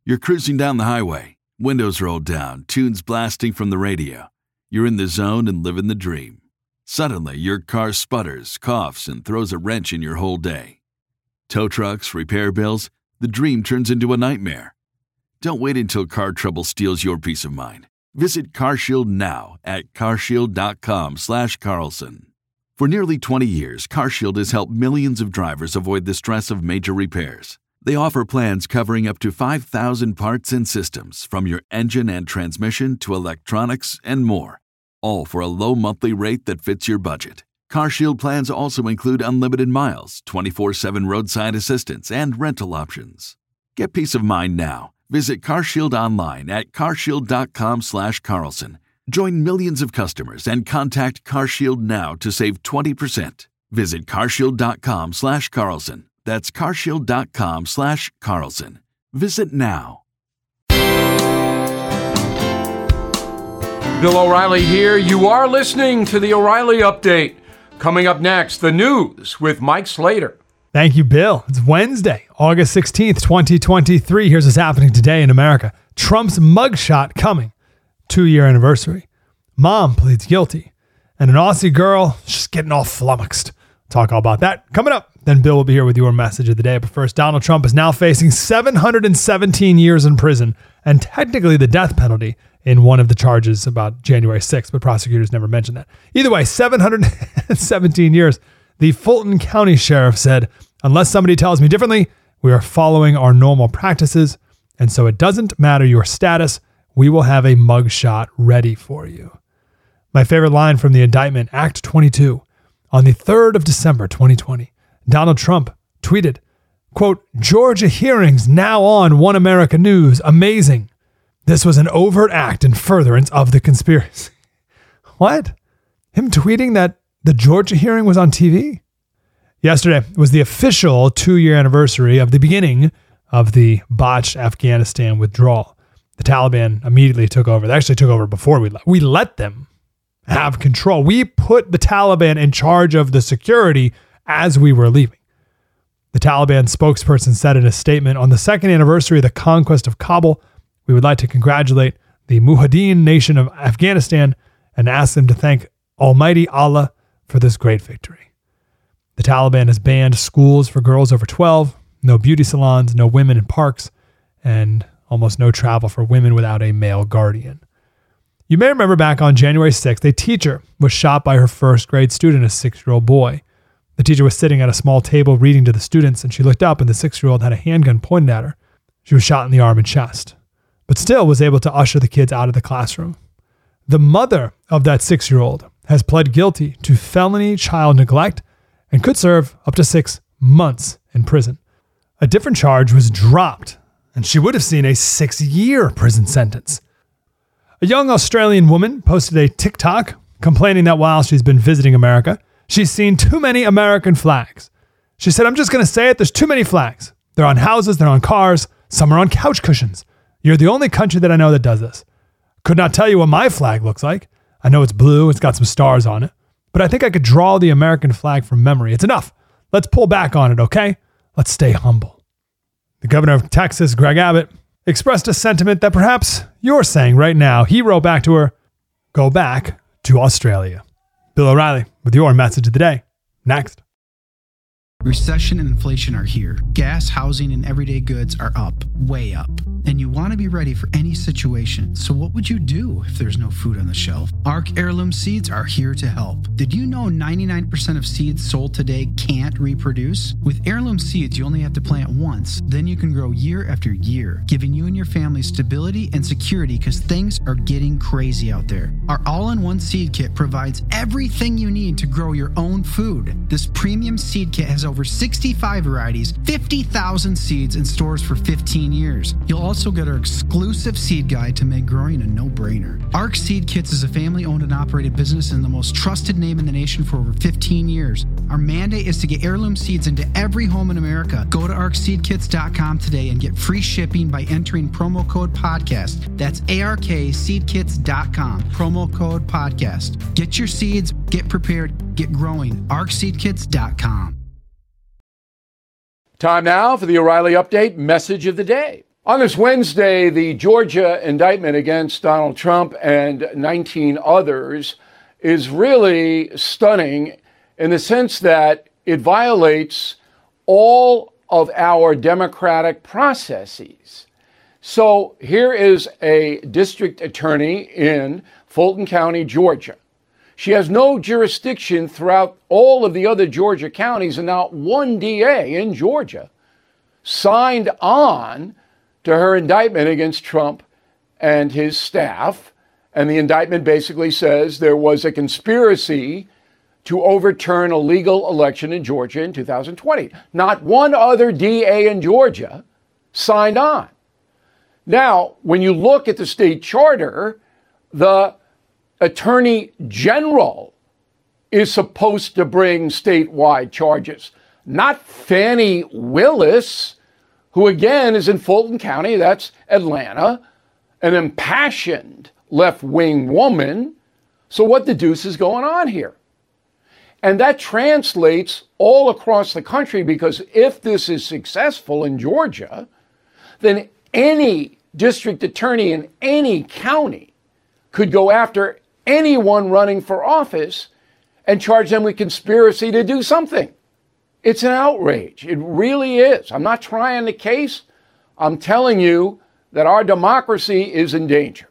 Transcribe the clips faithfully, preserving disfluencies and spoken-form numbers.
You're cruising down the highway, windows rolled down, tunes blasting from the radio. You're in the zone and living the dream. Suddenly, your car sputters, coughs, and throws a wrench in your whole day. Tow trucks, repair bills, the dream turns into a nightmare. Don't wait until car trouble steals your peace of mind. Visit CarShield now at carshield.com slash Carlson. For nearly twenty years, CarShield has helped millions of drivers avoid the stress of major repairs. They offer plans covering up to five thousand parts and systems, from your engine and transmission to electronics and more, all for a low monthly rate that fits your budget. CarShield plans also include unlimited miles, twenty-four seven roadside assistance, and rental options. Get peace of mind now. Visit CarShield online at carshield.com slash Carlson. Join millions of customers and contact CarShield now to save twenty percent. Visit carshield.com slash Carlson. That's carshield.com slash Carlson. Visit now. Bill O'Reilly here. You are listening to the O'Reilly Update. Coming up next, the news with Mike Slater. Thank you, Bill. It's Wednesday, August sixteenth, twenty twenty-three. Here's what's happening today in America. Trump's mugshot coming. Two-year anniversary. Mom pleads guilty. And an Aussie girl just getting all flummoxed. Talk all about that coming up. Then Bill will be here with your message of the day. But first, Donald Trump is now facing seven hundred seventeen years in prison and technically the death penalty in one of the charges about January sixth, but prosecutors never mentioned that. Either way, seven hundred seventeen years. The Fulton County Sheriff said, unless somebody tells me differently, we are following our normal practices, and so it doesn't matter your status, we will have a mugshot ready for you. My favorite line from the indictment, Act twenty-two. On the third of December, twenty twenty, Donald Trump tweeted, quote, Georgia hearings now on One America News. Amazing. This was an overt act in furtherance of the conspiracy. What? Him tweeting that the Georgia hearing was on T V? Yesterday was the official two-year anniversary of the beginning of the botched Afghanistan withdrawal. The Taliban immediately took over. They actually took over before we let, we let them have control. We put the Taliban in charge of the security as we were leaving. The Taliban spokesperson said in a statement, on the second anniversary of the conquest of Kabul, we would like to congratulate the Mujahideen nation of Afghanistan and ask them to thank Almighty Allah for this great victory. The Taliban has banned schools for girls over twelve, no beauty salons, no women in parks, and almost no travel for women without a male guardian. You may remember back on January sixth, a teacher was shot by her first grade student, a six-year-old boy. The teacher was sitting at a small table reading to the students, and she looked up and the six-year-old had a handgun pointed at her. She was shot in the arm and chest, but still was able to usher the kids out of the classroom. The mother of that six-year-old has pled guilty to felony child neglect and could serve up to six months in prison. A different charge was dropped, and she would have seen a six-year prison sentence. A young Australian woman posted a TikTok complaining that while she's been visiting America, she's seen too many American flags. She said, I'm just going to say it, there's too many flags. They're on houses, they're on cars, some are on couch cushions. You're the only country that I know that does this. Could not tell you what my flag looks like. I know it's blue, it's got some stars on it, but I think I could draw the American flag from memory. It's enough. Let's pull back on it, okay? Let's stay humble. The governor of Texas, Greg Abbott, expressed a sentiment that perhaps you're saying right now. He wrote back to her, go back to Australia. Bill O'Reilly with your message of the day. Next. Recession and inflation are here. Gas, housing, and everyday goods are up, way up. And you want to be ready for any situation. So what would you do if there's no food on the shelf? Ark Heirloom Seeds are here to help. Did you know ninety-nine percent of seeds sold today can't reproduce? With Heirloom Seeds, you only have to plant once. Then you can grow year after year, giving you and your family stability and security because things are getting crazy out there. Our all-in-one seed kit provides everything you need to grow your own food. This premium seed kit has over sixty-five varieties, fifty thousand seeds, and stores for fifteen years. You'll also get our exclusive seed guide to make growing a no-brainer. Ark Seed Kits is a family-owned and operated business and the most trusted name in the nation for over fifteen years. Our mandate is to get heirloom seeds into every home in America. Go to ark seed kits dot com today and get free shipping by entering promo code podcast. That's A R K seed kits dot com, promo code podcast. Get your seeds, get prepared, get growing. ark seed kits dot com. Time now for the O'Reilly Update message of the day. On this Wednesday, the Georgia indictment against Donald Trump and nineteen others is really stunning in the sense that it violates all of our democratic processes. So here is a district attorney in Fulton County, Georgia. She has no jurisdiction throughout all of the other Georgia counties, and not one D A in Georgia signed on to her indictment against Trump and his staff. And the indictment basically says there was a conspiracy to overturn a legal election in Georgia in two thousand twenty. Not one other D A in Georgia signed on. Now, when you look at the state charter, the Attorney General is supposed to bring statewide charges, not Fannie Willis, who again is in Fulton County, that's Atlanta, an impassioned left-wing woman. So what the deuce is going on here? And that translates all across the country, because if this is successful in Georgia, then any district attorney in any county could go after anyone running for office and charge them with conspiracy to do something. It's an outrage. It really is. I'm not trying the case. I'm telling you that our democracy is in danger.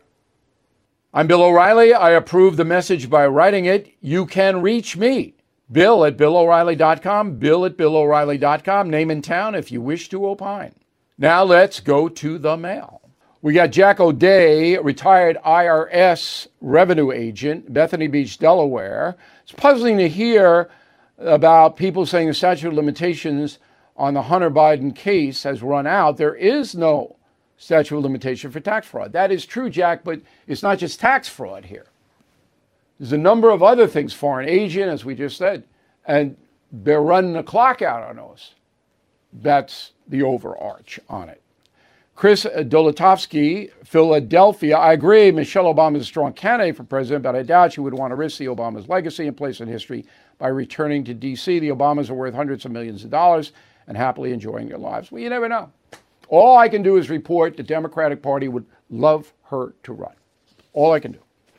I'm Bill O'Reilly. I approve the message by writing it. You can reach me, Bill at Bill O'Reilly dot com, Bill at Bill O'Reilly dot com, name and town if you wish to opine. Now let's go to the mail. We got Jack O'Day, retired I R S revenue agent, Bethany Beach, Delaware. It's puzzling to hear about people saying the statute of limitations on the Hunter Biden case has run out. There is no statute of limitation for tax fraud. That is true, Jack, but it's not just tax fraud here. There's a number of other things, foreign agent, as we just said, and they're running the clock out on those. That's the overarch on it. Chris Dolatovsky, Philadelphia. I agree, Michelle Obama is a strong candidate for president, but I doubt she would want to risk the Obama's legacy and place in history by returning to D C. The Obamas are worth hundreds of millions of dollars and happily enjoying their lives. Well, you never know. All I can do is report the Democratic Party would love her to run. All I can do.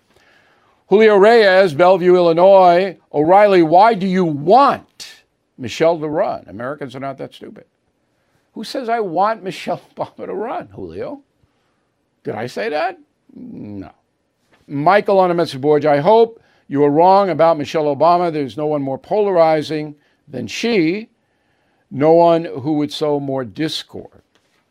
Julio Reyes, Bellevue, Illinois. O'Reilly, why do you want Michelle to run? Americans are not that stupid. Who says I want Michelle Obama to run, Julio? Did I say that? No. Michael on the message board, I hope you are wrong about Michelle Obama. There's no one more polarizing than she. No one who would sow more discord.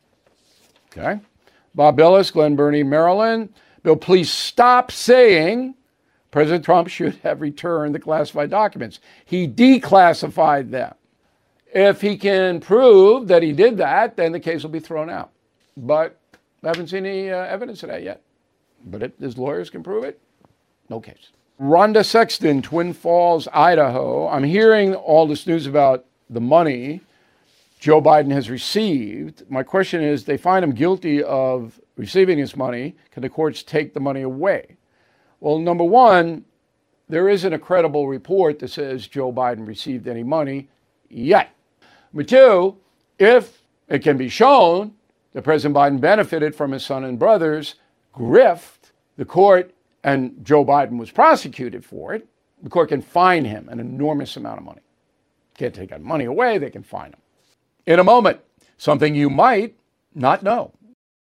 Okay. Bob Ellis, Glen Burnie, Maryland. Bill, please stop saying President Trump should have returned the classified documents. He declassified them. If he can prove that he did that, then the case will be thrown out. But I haven't seen any uh, evidence of that yet. But if his lawyers can prove it, no case. Rhonda Sexton, Twin Falls, Idaho. I'm hearing all this news about the money Joe Biden has received. My question is, they find him guilty of receiving this money. Can the courts take the money away? Well, number one, there isn't a credible report that says Joe Biden received any money yet. Number two, if it can be shown that President Biden benefited from his son and brother's grift, the court, and Joe Biden was prosecuted for it, the court can fine him an enormous amount of money. Can't take that money away, they can fine him. In a moment, something you might not know.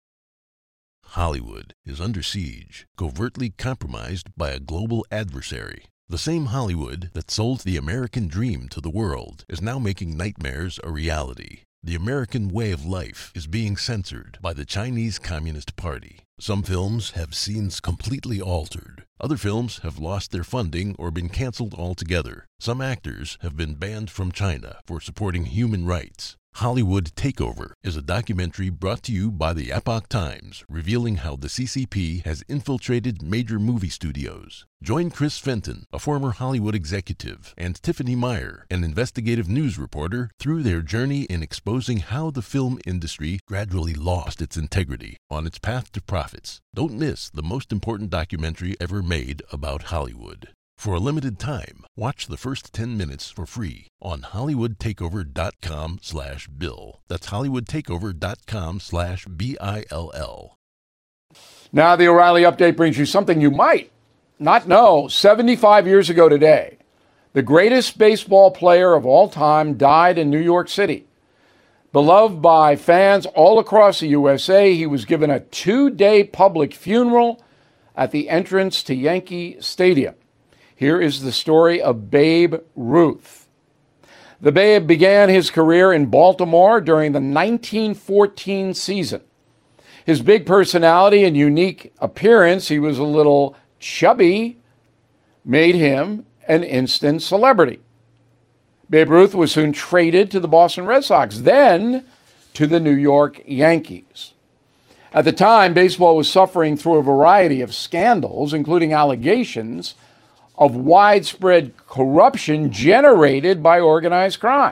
Hollywood is under siege, covertly compromised by a global adversary. The same Hollywood that sold the American dream to the world is now making nightmares a reality. The American way of life is being censored by the Chinese Communist Party. Some films have scenes completely altered. Other films have lost their funding or been canceled altogether. Some actors have been banned from China for supporting human rights. Hollywood Takeover is a documentary brought to you by the Epoch Times, revealing how the C C P has infiltrated major movie studios. Join Chris Fenton, a former Hollywood executive, and Tiffany Meyer, an investigative news reporter, through their journey in exposing how the film industry gradually lost its integrity on its path to profits. Don't miss the most important documentary ever made about Hollywood. For a limited time, watch the first ten minutes for free on hollywoodtakeover.com slash bill. That's hollywoodtakeover.com slash B I L L. Now the O'Reilly Update brings you something you might not know. seventy-five years ago today, the greatest baseball player of all time died in New York City. Beloved by fans all across the U S A, he was given a two-day public funeral at the entrance to Yankee Stadium. Here is the story of Babe Ruth. The Babe began his career in Baltimore during the nineteen fourteen season. His big personality and unique appearance, he was a little chubby, made him an instant celebrity. Babe Ruth was soon traded to the Boston Red Sox, then to the New York Yankees. At the time, baseball was suffering through a variety of scandals, including allegations of widespread corruption generated by organized crime.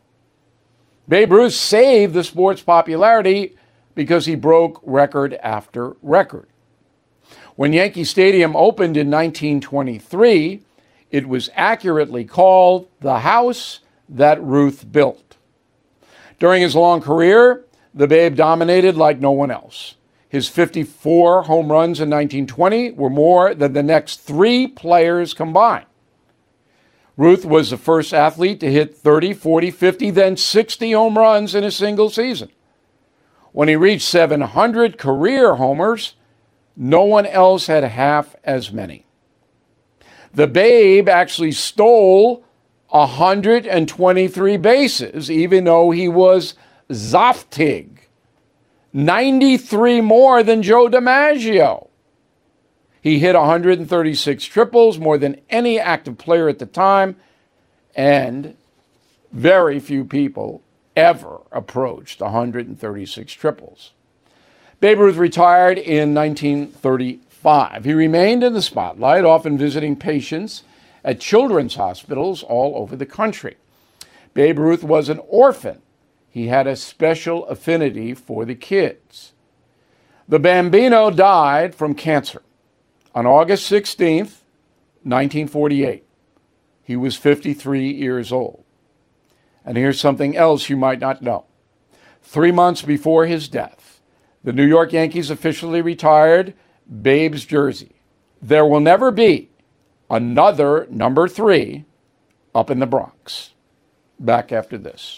Babe Ruth saved the sport's popularity because he broke record after record. When Yankee Stadium opened in nineteen twenty-three, it was accurately called the house that Ruth built. During his long career, the Babe dominated like no one else. His fifty-four home runs in nineteen twenty were more than the next three players combined. Ruth was the first athlete to hit thirty, forty, fifty, then sixty home runs in a single season. When he reached seven hundred career homers, no one else had half as many. The Babe actually stole one hundred twenty-three bases, even though he was Zoftig. ninety-three more than Joe DiMaggio. He hit one hundred thirty-six triples, more than any active player at the time, and very few people ever approached one hundred thirty-six triples. Babe Ruth retired in nineteen thirty-five. He remained in the spotlight, often visiting patients at children's hospitals all over the country. Babe Ruth was an orphan. He had a special affinity for the kids. The Bambino died from cancer on August sixteenth, nineteen forty-eight. He was fifty-three years old. And here's something else you might not know. Three months before his death, the New York Yankees officially retired Babe's jersey. There will never be another number three up in the Bronx. Back after this.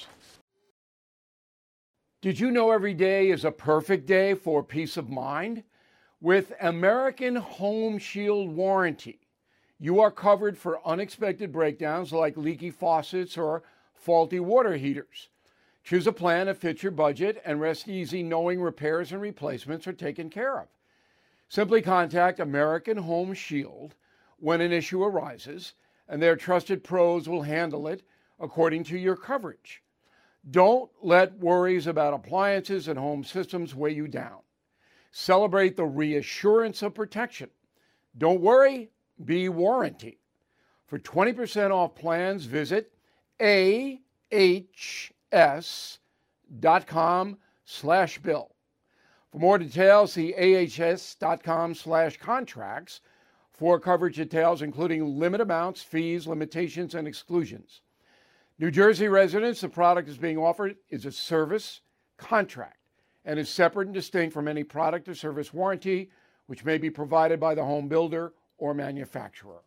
Did you know every day is a perfect day for peace of mind? With American Home Shield Warranty, you are covered for unexpected breakdowns like leaky faucets or faulty water heaters. Choose a plan that fits your budget and rest easy knowing repairs and replacements are taken care of. Simply contact American Home Shield when an issue arises, and their trusted pros will handle it according to your coverage. Don't let worries about appliances and home systems weigh you down. Celebrate the reassurance of protection. Don't worry, be warranty. For twenty percent off plans, visit A H S dot com slash bill. For more details, see A H S dot com slash contracts for coverage details, including limit amounts, fees, limitations, and exclusions. New Jersey residents, the product is being offered is a service contract and is separate and distinct from any product or service warranty, which may be provided by the home builder or manufacturer.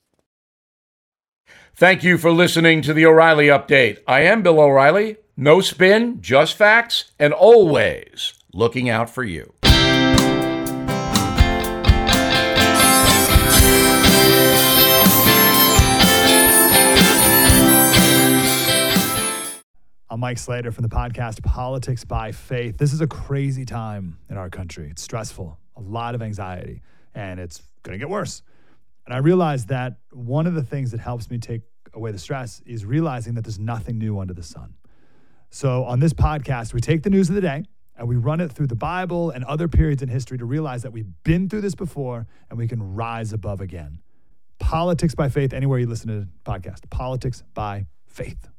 Thank you for listening to the O'Reilly Update. I am Bill O'Reilly. No spin, just facts, and always looking out for you. I'm Mike Slater from the podcast Politics by Faith. This is a crazy time in our country. It's stressful, a lot of anxiety, and it's going to get worse. And I realized that one of the things that helps me take away the stress is realizing that there's nothing new under the sun. So on this podcast, we take the news of the day and we run it through the Bible and other periods in history to realize that we've been through this before and we can rise above again. Politics by Faith, anywhere you listen to the podcast. Politics by Faith.